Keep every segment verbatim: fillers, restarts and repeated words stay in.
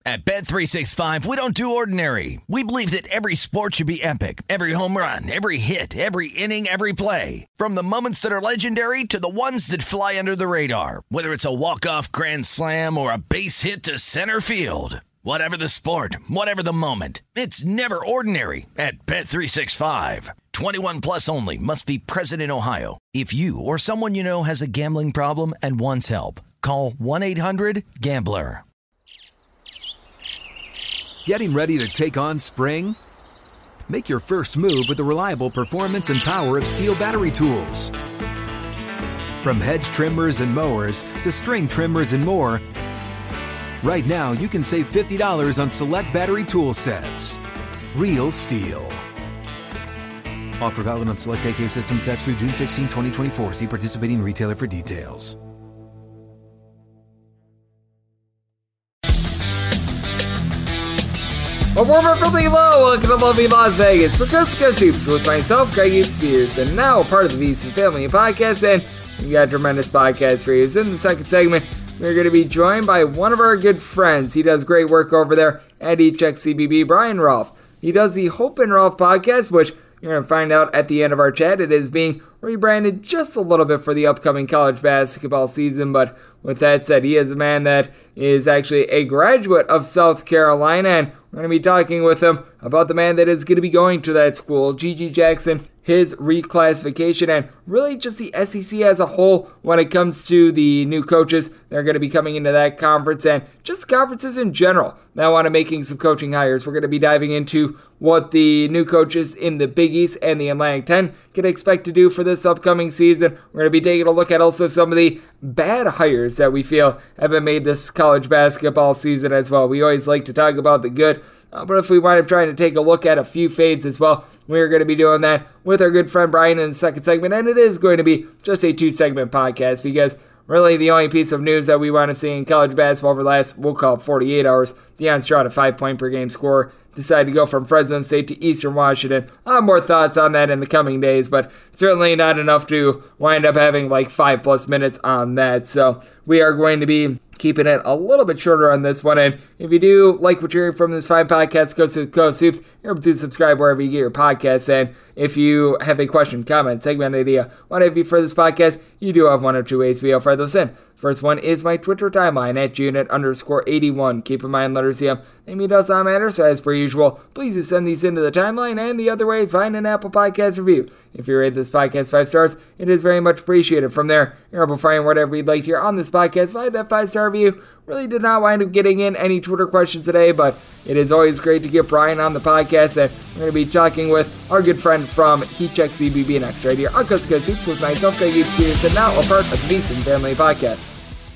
At Bet three sixty-five, we don't do ordinary. We believe that every sport should be epic. Every home run, every hit, every inning, every play. From the moments that are legendary to the ones that fly under the radar. Whether it's a walk-off grand slam or a base hit to center field. Whatever the sport, whatever the moment. It's never ordinary at Bet three sixty-five. twenty-one plus only. Must be present in Ohio. If you or someone you know has a gambling problem and wants help, call one eight hundred gambler. Getting ready to take on spring? Make your first move with the reliable performance and power of Steel battery tools. From hedge trimmers and mowers to string trimmers and more, right now you can save fifty dollars on select battery tool sets. Real Steel. Offer valid on select A K system sets through June sixteenth, twenty twenty-four. See participating retailer for details. A warmer from the low, welcome to lovely Las Vegas for Coast to Coast Hoops with myself, Greg Hoops, and now a part of the V C Family Podcast, and we got a tremendous podcast for you. So in the second segment, we're going to be joined by one of our good friends. He does great work over there at E Check C B B, Brian Rolfe. He does the Hope and Rolfe podcast, which you're going to find out at the end of our chat. It is being rebranded just a little bit for the upcoming college basketball season, but with that said, he is a man that is actually a graduate of South Carolina, and we're going to be talking with him about the man that is going to be going to that school, G G Jackson, his reclassification, and really just the S E C as a whole when it comes to the new coaches that are going to be coming into that conference, and just conferences in general that want to making some coaching hires. We're going to be diving into what the new coaches in the Big East and the Atlantic ten can expect to do for this upcoming season. We're going to be taking a look at also some of the bad hires that we feel have been made this college basketball season as well. We always like to talk about the good, uh, but if we wind up trying to take a look at a few fades as well, we're going to be doing that with our good friend Brian in the second segment, and it is going to be just a two-segment podcast because really the only piece of news that we want to see in college basketball over the last, we'll call it forty-eight hours, Deion Stroud, a five-point-per-game scorer, decided to go from Fresno State to Eastern Washington. I'll have more thoughts on that in the coming days, but certainly not enough to wind up having like five plus minutes on that. So we are going to be keeping it a little bit shorter on this one. And if you do like what you're hearing from this fine podcast, Coast to Coast Hoops, you're able to subscribe wherever you get your podcasts. And if you have a question, comment, segment idea, what have you for this podcast, you do have one or two ways we offer those in. First one is my Twitter timeline at Junit underscore 81. Keep in mind, letters C M. Name me does not matter, so as per usual, please do send these into the timeline, and the other way is find an Apple Podcast review. If you rate this podcast five stars, it is very much appreciated. From there, you're able to find whatever you'd like to hear on this podcast. Find that five-star review. Really did not wind up getting in any Twitter questions today, but it is always great to get Brian on the podcast, and we're going to be talking with our good friend from Heat Check C B B next right here on Coast to Coast Hoops with myself, Greg Hoops, and now a part of the V C Family Podcast.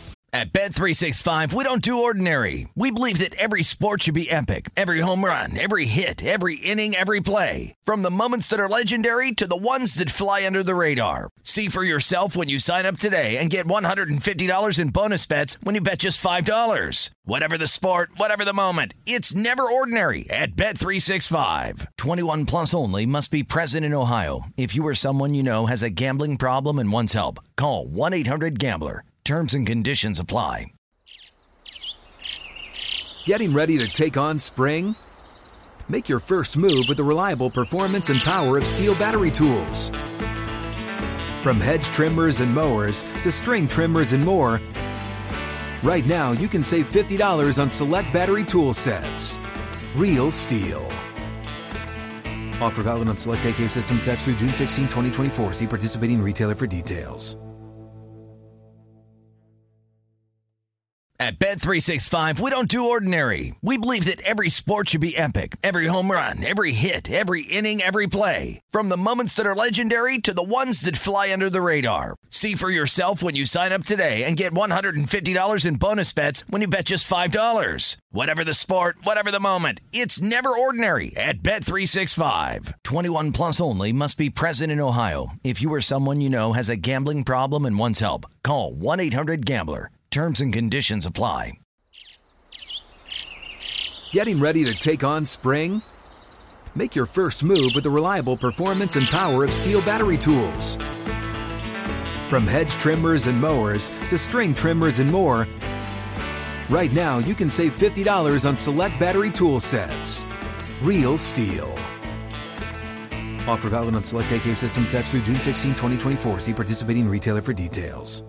At Bet three sixty-five, we don't do ordinary. We believe that every sport should be epic. Every home run, every hit, every inning, every play. From the moments that are legendary to the ones that fly under the radar. See for yourself when you sign up today and get one hundred fifty dollars in bonus bets when you bet just five dollars. Whatever the sport, whatever the moment, it's never ordinary at Bet three sixty-five. twenty-one plus only. Must be present in Ohio. If you or someone you know has a gambling problem and wants help, call one eight hundred gambler. Terms and conditions apply. Getting ready to take on spring? Make your first move with the reliable performance and power of Steel battery tools. From hedge trimmers and mowers to string trimmers and more, right now you can save fifty dollars on select battery tool sets. Real Steel. Offer valid on select A K system sets through June sixteenth, twenty twenty-four. See participating retailer for details. At Bet three sixty-five, we don't do ordinary. We believe that every sport should be epic. Every home run, every hit, every inning, every play. From the moments that are legendary to the ones that fly under the radar. See for yourself when you sign up today and get one hundred fifty dollars in bonus bets when you bet just five dollars. Whatever the sport, whatever the moment, it's never ordinary at Bet three sixty-five. twenty-one plus only. Must be present in Ohio. If you or someone you know has a gambling problem and wants help, call one eight hundred gambler. Terms and conditions apply. Getting ready to take on spring? Make your first move with the reliable performance and power of Steel battery tools. From hedge trimmers and mowers to string trimmers and more, Right now, you can save fifty dollars on select battery tool sets. Real STIHL. Offer valid on select A K system sets through June sixteenth, twenty twenty-four. See participating retailer for details.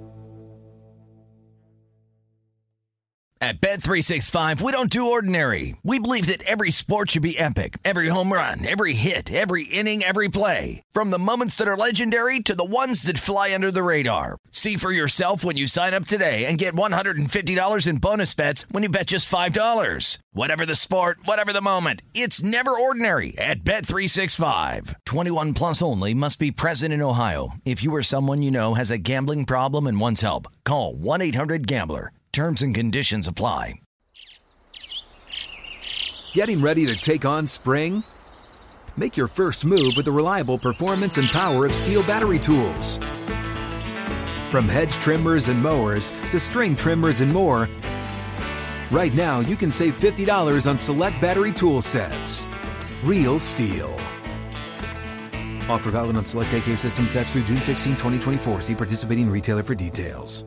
At Bet three sixty-five, we don't do ordinary. We believe that every sport should be epic. Every home run, every hit, every inning, every play. From the moments that are legendary to the ones that fly under the radar. See for yourself when you sign up today and get one hundred fifty dollars in bonus bets when you bet just five dollars. Whatever the sport, whatever the moment, it's never ordinary at Bet three sixty-five. twenty-one plus only. Must be present in Ohio. If you or someone you know has a gambling problem and wants help, call one eight hundred gambler. Terms and conditions apply. Getting ready to take on spring? Make your first move with the reliable performance and power of STIHL battery tools. From hedge trimmers and mowers to string trimmers and more, right now you can save fifty dollars on select battery tool sets. Real STIHL. Offer valid on select A K system sets through June sixteenth, twenty twenty-four. See participating retailer for details.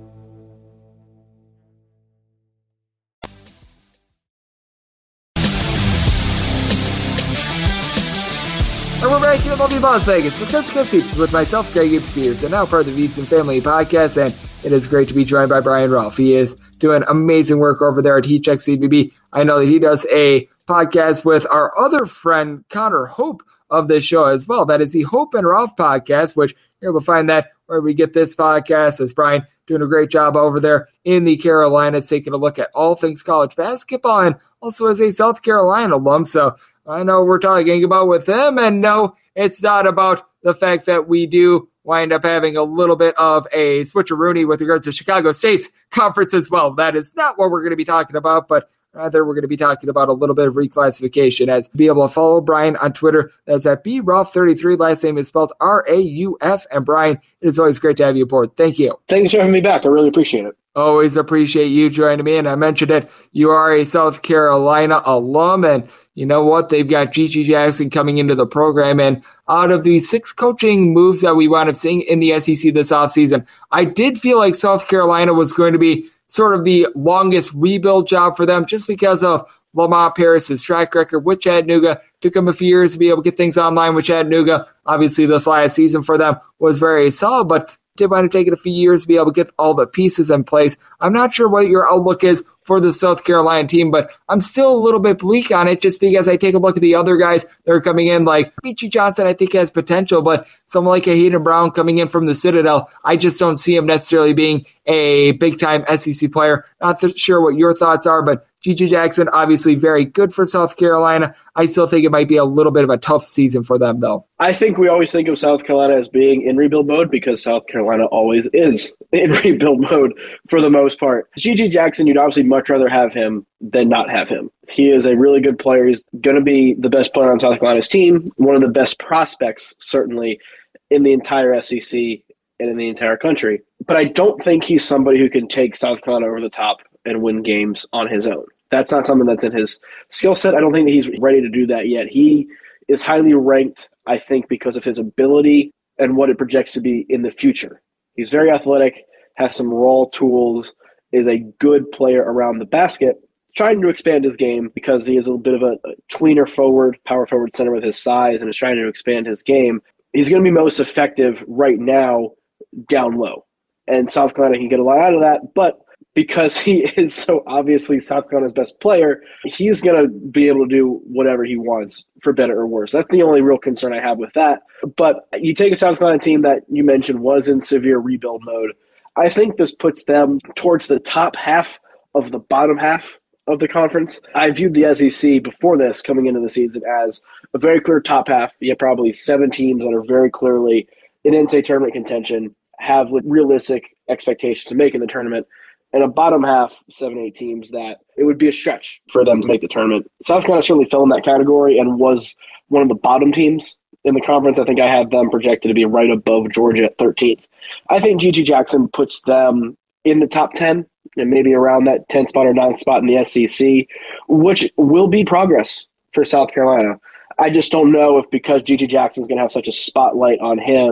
And we're back here in lovely Las Vegas for Coast to Coast Hoops with myself, Greg Gibbs Spears, and now part of the VSiN Family Podcast. And it is great to be joined by Brian Rolfe. He is doing amazing work over there at Heat Check C B B. I know that he does a podcast with our other friend, Connor Hope, of this show as well. That is the Hope and Rolfe podcast, which you're able to find that where we get this podcast. As Brian doing a great job over there in the Carolinas, taking a look at all things college basketball, and also as a South Carolina alum. So I know we're talking about with them, and no, it's not about the fact that we do wind up having a little bit of a switcheroonie with regards to Chicago State's conference as well. That is not what we're going to be talking about, but rather we're going to be talking about a little bit of reclassification. As be able to follow Brian on Twitter, that's at B Rolfe thirty-three. Last name is spelled R A U F. And Brian, it is always great to have you aboard. Thank you. Thanks for having me back. I really appreciate it. Always appreciate you joining me. And I mentioned it, you are a South Carolina alum, and you know what? They've got Gigi Jackson coming into the program. And out of the six coaching moves that we wound up seeing in the S E C this offseason, I did feel like South Carolina was going to be sort of the longest rebuild job for them just because of Lamont Paris's track record with Chattanooga. Took him a few years to be able to get things online with Chattanooga. Obviously, this last season for them was very solid, but did wind up taking a few years to be able to get all the pieces in place. I'm not sure what your outlook is for the South Carolina team, but I'm still a little bit bleak on it just because I take a look at the other guys that are coming in, like Peachy Johnson, I think has potential, but someone like a Hayden Brown coming in from the Citadel, I just don't see him necessarily being a big-time S E C player. Not th- sure what your thoughts are, but Gigi Jackson, obviously very good for South Carolina. I still think it might be a little bit of a tough season for them, though. I think we always think of South Carolina as being in rebuild mode because South Carolina always is in rebuild mode for the most part. Gigi Jackson, you'd obviously much rather have him than not have him. He is a really good player. He's going to be the best player on South Carolina's team, one of the best prospects, certainly, in the entire S E C and in the entire country. But I don't think he's somebody who can take South Carolina over the top and win games on his own. That's not something that's in his skill set. I don't think that he's ready to do that yet. He is highly ranked, I think, because of his ability and what it projects to be in the future. He's very athletic, has some raw tools, is a good player around the basket, trying to expand his game because he is a bit of a, a tweener forward, power forward center with his size, and is trying to expand his game. He's going to be most effective right now down low. And South Carolina can get a lot out of that, but because he is so obviously South Carolina's best player, he's going to be able to do whatever he wants, for better or worse. That's the only real concern I have with that. But you take a South Carolina team that you mentioned was in severe rebuild mode. I think this puts them towards the top half of the bottom half of the conference. I viewed the S E C before this coming into the season as a very clear top half. You have probably seven teams that are very clearly in N C double A tournament contention, have realistic expectations to make in the tournament, and a bottom half, seven, eight teams that it would be a stretch for them to make the tournament. South Carolina certainly fell in that category and was one of the bottom teams in the conference. I think I had them projected to be right above Georgia at thirteenth. I think Gigi Jackson puts them in the top ten and maybe around that tenth spot or ninth spot in the S E C, which will be progress for South Carolina. I just don't know if because Gigi Jackson's going to have such a spotlight on him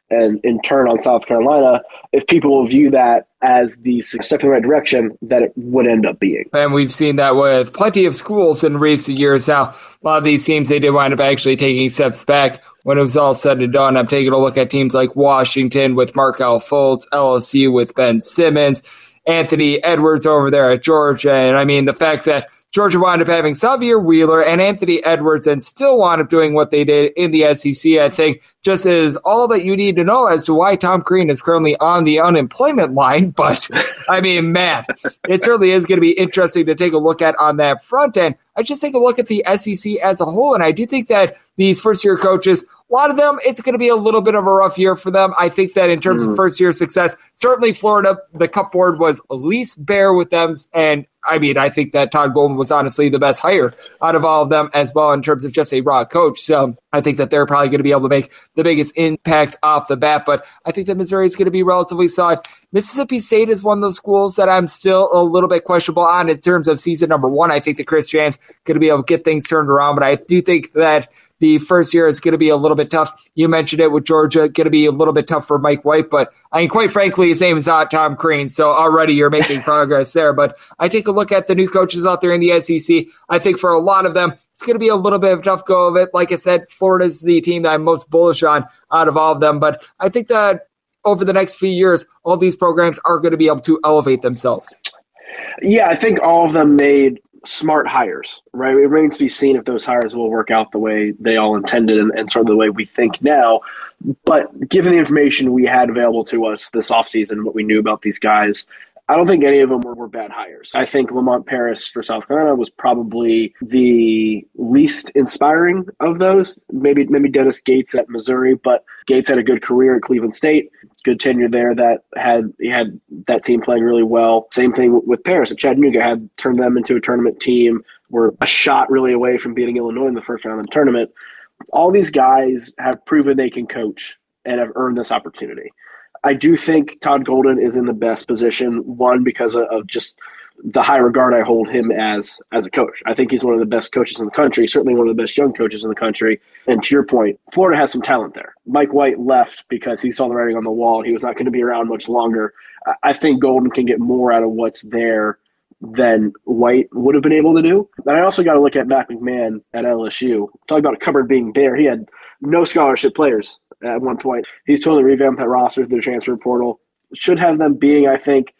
and in turn on South Carolina, if people will view that as the step in the right direction that it would end up being. And we've seen that with plenty of schools in recent years now. A lot of these teams, they did wind up actually taking steps back when it was all said and done. I'm taking a look at teams like Washington with Markelle Fultz, L S U with Ben Simmons, Anthony Edwards over there at Georgia. And I mean, the fact that Georgia wound up having Xavier Wheeler and Anthony Edwards and still wound up doing what they did in the S E C, I think just is all that you need to know as to why Tom Crean is currently on the unemployment line. But, I mean, man, it certainly is going to be interesting to take a look at on that front end. I just take a look at the S E C as a whole, and I do think that these first-year coaches, a lot of them, it's going to be a little bit of a rough year for them. I think that in terms mm. of first-year success, certainly Florida, the cupboard was least bare with them. And, I mean, I think that Todd Golden was honestly the best hire out of all of them as well in terms of just a raw coach. So I think that they're probably going to be able to make the biggest impact off the bat. But I think that Missouri is going to be relatively solid. Mississippi State is one of those schools that I'm still a little bit questionable on in terms of season number one. I think that Chris Jans going to be able to get things turned around, but I do think that the first year is going to be a little bit tough. You mentioned it with Georgia, going to be a little bit tough for Mike White, but I mean, quite frankly, his name is not Tom Crean, so already you're making progress there. But I take a look at the new coaches out there in the S E C. I think for a lot of them, it's going to be a little bit of a tough go of it. Like I said, Florida's the team that I'm most bullish on out of all of them, but I think that over the next few years, all these programs are going to be able to elevate themselves. Yeah, I think all of them made smart hires, right? It remains to be seen if those hires will work out the way they all intended and, and sort of the way we think now. But given the information we had available to us this offseason, what we knew about these guys, I don't think any of them were, were bad hires. I think Lamont Paris for South Carolina was probably the least inspiring of those. Maybe maybe Dennis Gates at Missouri, but Gates had a good career at Cleveland State, good tenure there that had he had that team playing really well. Same thing with Paris at Chattanooga, had turned them into a tournament team, were a shot really away from beating Illinois in the first round of the tournament. All these guys have proven they can coach and have earned this opportunity. I do think Todd Golden is in the best position, one, because of, of just the high regard I hold him as as a coach. I think he's one of the best coaches in the country, certainly one of the best young coaches in the country. And to your point, Florida has some talent there. Mike White left because he saw the writing on the wall. He was not going to be around much longer. I think Golden can get more out of what's there than White would have been able to do. And I also got to look at Matt McMahon at L S U. Talking about a cupboard being bare, he had no scholarship players at one point. He's totally revamped that roster through the transfer portal. Should have them being, I think,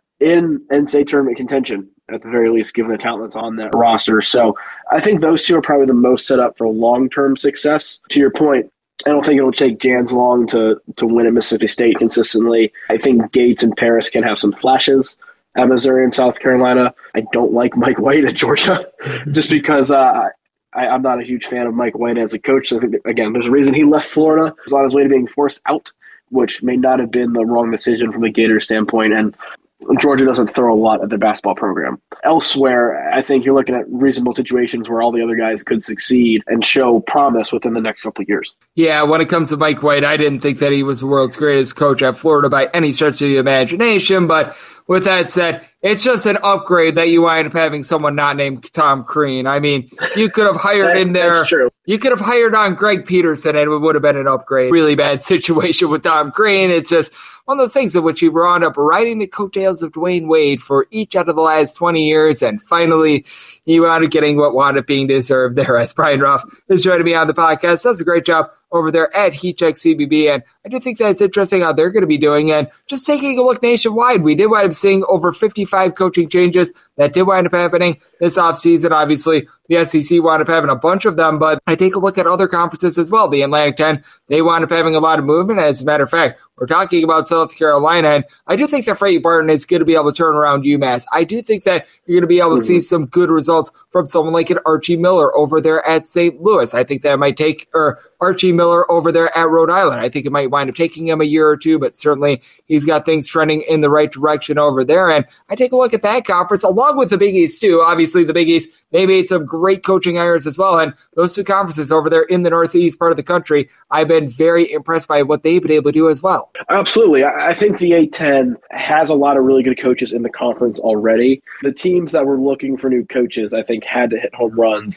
in N C A A tournament contention at the very least, given the talent that's on that roster. So I think those two are probably the most set up for long-term success. To your point, I don't think it'll take Jans long to, to win at Mississippi State consistently. I think Gates and Paris can have some flashes at Missouri and South Carolina. I don't like Mike White at Georgia just because uh, I, I'm not a huge fan of Mike White as a coach. So I think, again, there's a reason he left Florida. He was on his way to being forced out, which may not have been the wrong decision from the Gators standpoint. And Georgia doesn't throw a lot at their basketball program. Elsewhere, I think you're looking at reasonable situations where all the other guys could succeed and show promise within the next couple of years. Yeah, when it comes to Mike White, I didn't think that he was the world's greatest coach at Florida by any stretch of the imagination. But with that said, it's just an upgrade that you wind up having someone not named Tom Crean. I mean, you could have hired that, in there. That's true. You could have hired on Greg Peterson and it would have been an upgrade. Really bad situation with Tom Crean. It's just one of those things in which he wound up riding the coattails of Dwayne Wade for each out of the last twenty years. And finally, he wound up getting what wound up being deserved there as Brian Ruff is joining me on the podcast. Does a great job over there at HeatCheck C B B. And I do think that it's interesting how they're going to be doing. And just taking a look nationwide, we did wind up seeing over fifty-five coaching changes that did wind up happening this offseason. Obviously, the S E C wound up having a bunch of them, but I take a look at other conferences as well. The Atlantic ten, they wound up having a lot of movement. As a matter of fact, we're talking about South Carolina, and I do think that Freddie Barton is going to be able to turn around UMass. I do think that you're going to be able to mm-hmm. see some good results from someone like an Archie Miller over there at Saint Louis. I think that might take, or Archie Miller over there at Rhode Island. I think it might wind up taking him a year or two, but certainly he's got things trending in the right direction over there. And I take a look at that conference along with the Big East too. Obviously the Big East, they made some great coaching hires as well. And those two conferences over there in the Northeast part of the country, I've been very impressed by what they've been able to do as well. Absolutely. I think the A ten has a lot of really good coaches in the conference already. The teams that were looking for new coaches, I think, had to hit home runs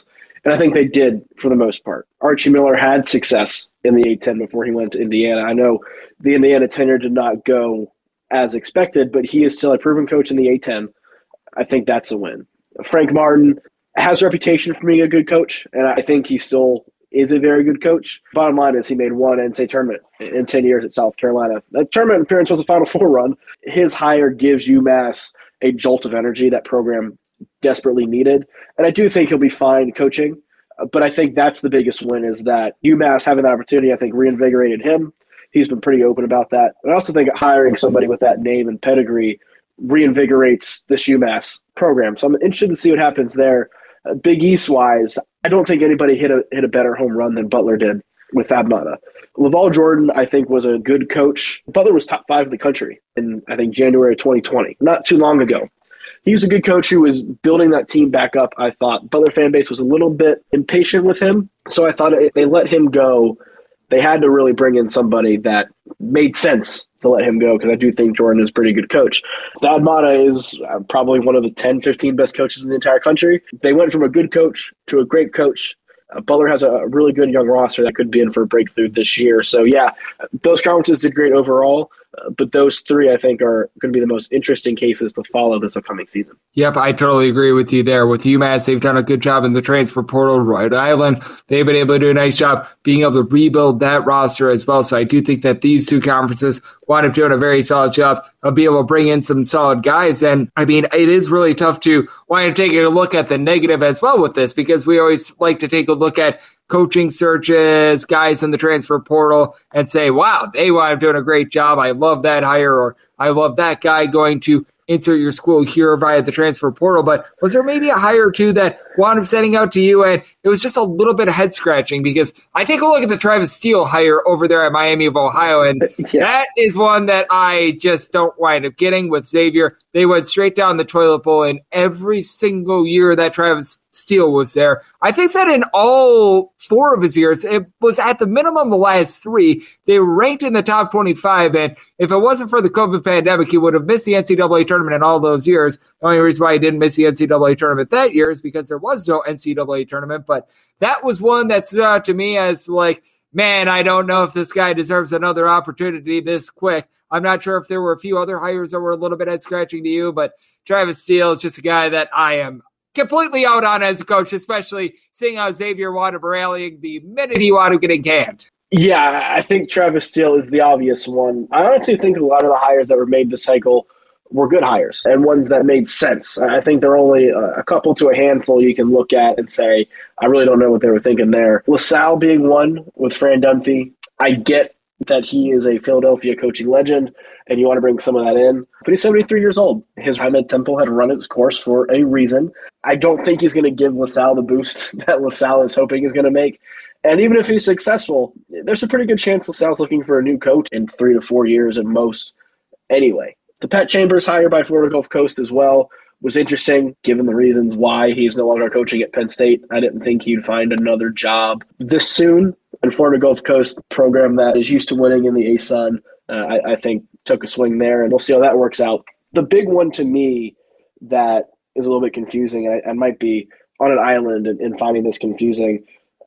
And I think they did for the most part. Archie Miller had success in the A ten before he went to Indiana. I know the Indiana tenure did not go as expected, but he is still a proven coach in the A ten. I think that's a win. Frank Martin has a reputation for being a good coach, and I think he still is a very good coach. Bottom line is he made one N C double A tournament in ten years at South Carolina. That tournament appearance was a Final Four run. His hire gives UMass a jolt of energy that program desperately needed. And I do think he'll be fine coaching, but I think that's the biggest win is that UMass having that opportunity, I think, reinvigorated him. He's been pretty open about that. And I also think hiring somebody with that name and pedigree reinvigorates this UMass program. So I'm interested to see what happens there. Uh, Big East-wise, I don't think anybody hit a hit a better home run than Butler did with Thad Matta. LaVall Jordan, I think, was a good coach. Butler was top five in the country in, I think, January twenty twenty, not too long ago. He was a good coach who was building that team back up, I thought. Butler fan base was a little bit impatient with him, so I thought if they let him go, they had to really bring in somebody that made sense to let him go, because I do think Jordan is a pretty good coach. Thad Matta is uh, probably one of the ten, fifteen best coaches in the entire country. They went from a good coach to a great coach. Uh, Butler has a really good young roster that could be in for a breakthrough this year. So, yeah, those conferences did great overall, uh, but those three, I think, are going to be the most interesting cases to follow this upcoming season. Yep, I totally agree with you there. With UMass, they've done a good job in the transfer portal. Rhode Island, they've been able to do a nice job being able to rebuild that roster as well. So I do think that these two conferences wind up doing a very solid job of being able to bring in some solid guys. And, I mean, it is really tough to wind up taking a look at the negative as well with this, because we always like to take a look at coaching searches, guys in the transfer portal, and say, wow, they wind up doing a great job. I love that hire, or I love that guy going to insert your school here via the transfer portal. But was there maybe a hire or two that wound up setting out to you, and it was just a little bit of head scratching? Because I take a look at the Travis Steele hire over there at Miami of Ohio, and yeah. that is one that I just don't wind up getting with Xavier. They went straight down the toilet bowl in every single year that Travis Steele was there. I think that in all four of his years, it was at the minimum the last three. They were ranked in the top twenty-five, and if it wasn't for the COVID pandemic, he would have missed the N C double A tournament in all those years. The only reason why he didn't miss the N C double A tournament that year is because there was no N C double A tournament, but that was one that stood out to me as like, man, I don't know if this guy deserves another opportunity this quick. I'm not sure if there were a few other hires that were a little bit head-scratching to you, but Travis Steele is just a guy that I am completely out on as a coach, especially seeing how Xavier wound up rallying the minute he wound up getting canned. Yeah, I think Travis Steele is the obvious one. I honestly think a lot of the hires that were made this cycle were good hires and ones that made sense. I think there are only a couple to a handful you can look at and say, I really don't know what they were thinking there. LaSalle being one with Fran Dunphy. I get that he is a Philadelphia coaching legend and you want to bring some of that in, but he's seventy-three years old. His time at Temple had run its course for a reason. I don't think he's going to give LaSalle the boost that LaSalle is hoping he's going to make. And even if he's successful, there's a pretty good chance LaSalle's looking for a new coach in three to four years at most anyway. The Pat Chambers hire by Florida Gulf Coast as well was interesting, given the reasons why he's no longer coaching at Penn State. I didn't think he'd find another job this soon. And Florida Gulf Coast, program that is used to winning in the A S U N, uh, I, I think took a swing there, and we'll see how that works out. The big one to me that is a little bit confusing, and I, I might be on an island in, in finding this confusing,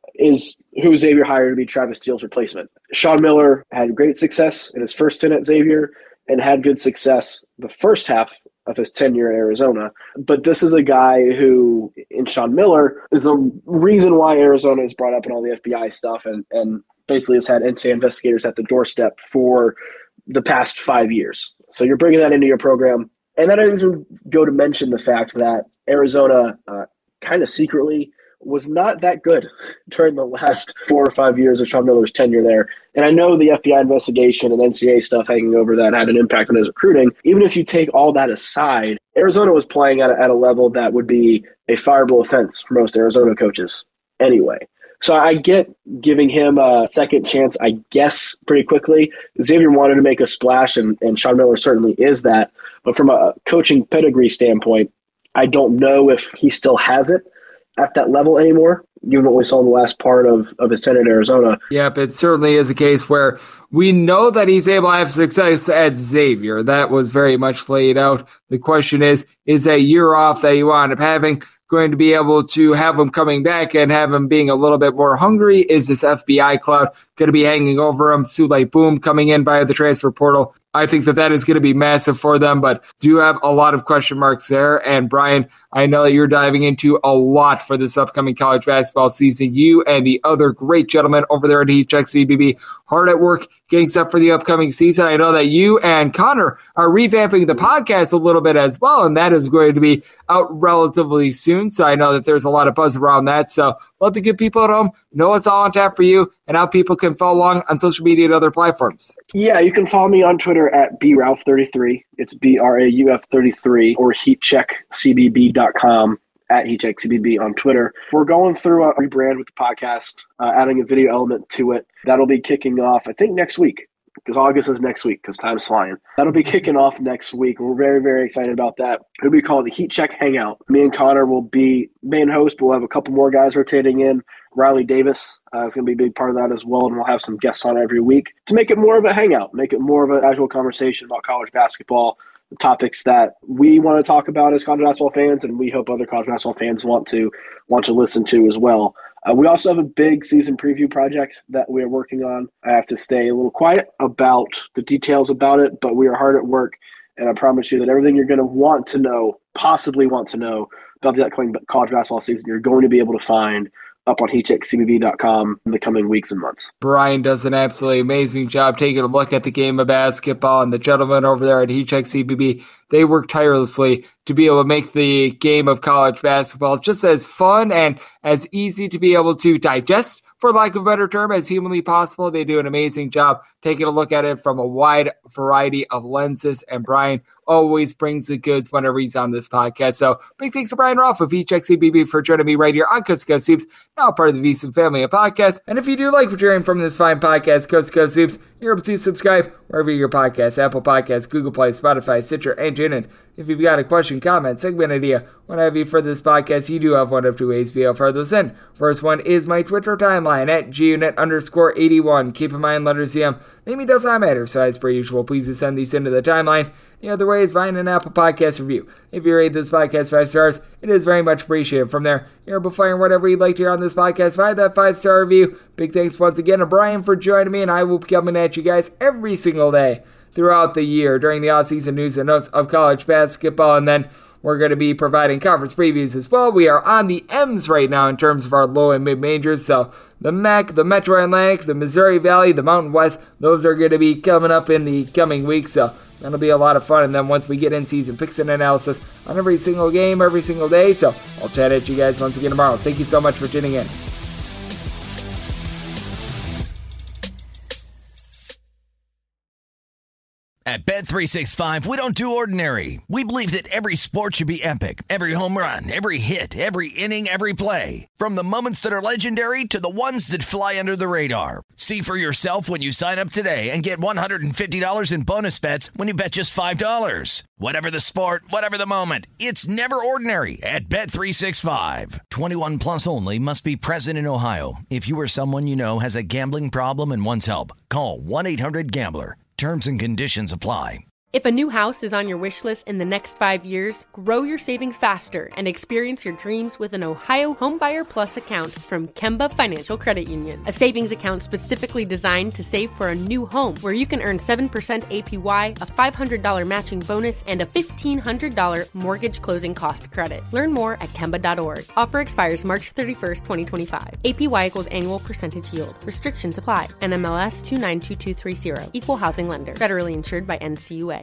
is who Xavier hired to be Travis Steele's replacement. Sean Miller had great success in his first stint at Xavier and had good success the first half of his tenure at Arizona. But this is a guy who, in Sean Miller, is the reason why Arizona is brought up in all the F B I stuff and, and basically has had N C A A investigators at the doorstep for the past five years. So you're bringing that into your program. And then I even go to mention the fact that Arizona uh, kind of secretly was not that good during the last four or five years of Sean Miller's tenure there. And I know the F B I investigation and N C A A stuff hanging over that had an impact on his recruiting. Even if you take all that aside, Arizona was playing at a, at a level that would be a fireable offense for most Arizona coaches anyway. So I get giving him a second chance, I guess, pretty quickly. Xavier wanted to make a splash, and, and Sean Miller certainly is that. But from a coaching pedigree standpoint, I don't know if he still has it at that level anymore, given what we saw in the last part of, of his tenure in Arizona. Yep, it certainly is a case where we know that he's able to have success at Xavier. That was very much laid out. The question is, is a year off that you wound up having going to be able to have him coming back and have him being a little bit more hungry? Is this F B I cloud going to be hanging over him? Sule Boom coming in via the transfer portal. I think that that is going to be massive for them, but do have a lot of question marks there. And Brian, I know that you're diving into a lot for this upcoming college basketball season. You and the other great gentlemen over there at HeatCheck C B B hard at work getting set for the upcoming season. I know that you and Connor are revamping the podcast a little bit as well, and that is going to be out relatively soon. So I know that there's a lot of buzz around that. So let the good people at home know what's all on tap for you and how people can follow along on social media and other platforms. Yeah, you can follow me on Twitter at B Ralph thirty-three. It's B R A U F thirty-three, or heat check c b b dot com. At HeatCheckCBB on Twitter. We're going through a rebrand with the podcast, uh, adding a video element to it. That'll be kicking off, I think, next week, because August is next week, because time's flying. That'll be kicking off next week. We're very, very excited about that. It'll be called the Heat Check Hangout. Me and Connor will be main host, but we'll have a couple more guys rotating in. Riley Davis uh, is going to be a big part of that as well, and we'll have some guests on every week to make it more of a hangout, make it more of an actual conversation about college basketball, the topics that we want to talk about as college basketball fans, and we hope other college basketball fans want to want to listen to as well. Uh, we also have a big season preview project that we are working on. I have to stay a little quiet about the details about it, but we are hard at work, and I promise you that everything you're going to want to know, possibly want to know about the upcoming college basketball season, you're going to be able to find up on heat check c b b dot com in the coming weeks and months. Brian does an absolutely amazing job taking a look at the game of basketball, and the gentlemen over there at HeatCheck C B B, they work tirelessly to be able to make the game of college basketball just as fun and as easy to be able to digest, for lack of a better term, as humanly possible. They do an amazing job taking a look at it from a wide variety of lenses, and Brian always brings the goods whenever he's on this podcast. So big thanks to Brian Rolfe of HeatCheck C B B for joining me right here on Coast to Coast Hoops, now part of the VSiN family of podcasts. And if you do like what you're hearing from this fine podcast, Coast to Coast Hoops, you're able to subscribe wherever your podcasts, Apple Podcasts, Google Play, Spotify, Stitcher, and TuneIn. If you've got a question, comment, segment idea, what have you for this podcast, you do have one of two ways to be able to further those in. First one is my Twitter timeline at gunit underscore 81. Keep in mind, letters C M. Name does not matter, so as per usual, please just send these into the timeline. The other way is find an Apple Podcast review. If you rate this podcast five stars, it is very much appreciated. From there, you're able to find whatever you'd like to hear on this podcast. Find that five-star review. Big thanks once again to Brian for joining me, and I will be coming at you guys every single day throughout the year during the off-season news and notes of college basketball, and then we're going to be providing conference previews as well. We are on the M's right now in terms of our low and mid majors, so the M A C, the Metro Atlantic, the Missouri Valley, the Mountain West, those are going to be coming up in the coming weeks, so that'll be a lot of fun. And then once we get in season picks and analysis on every single game, every single day, so I'll chat at you guys once again tomorrow. Thank you so much for tuning in. At Bet three sixty-five, we don't do ordinary. We believe that every sport should be epic. Every home run, every hit, every inning, every play. From the moments that are legendary to the ones that fly under the radar. See for yourself when you sign up today and get one hundred fifty dollars in bonus bets when you bet just five dollars. Whatever the sport, whatever the moment, it's never ordinary at Bet three sixty-five. twenty-one plus only. Must be present in Ohio. If you or someone you know has a gambling problem and wants help, call one eight hundred gambler. Terms and conditions apply. If a new house is on your wish list in the next five years, grow your savings faster and experience your dreams with an Ohio Homebuyer Plus account from Kemba Financial Credit Union. A savings account specifically designed to save for a new home, where you can earn seven percent A P Y, a five hundred dollars matching bonus, and a fifteen hundred dollars mortgage closing cost credit. Learn more at Kemba dot org. Offer expires March thirty-first, twenty twenty-five. A P Y equals annual percentage yield. Restrictions apply. N M L S two nine two two three zero. Equal housing lender. Federally insured by N C U A.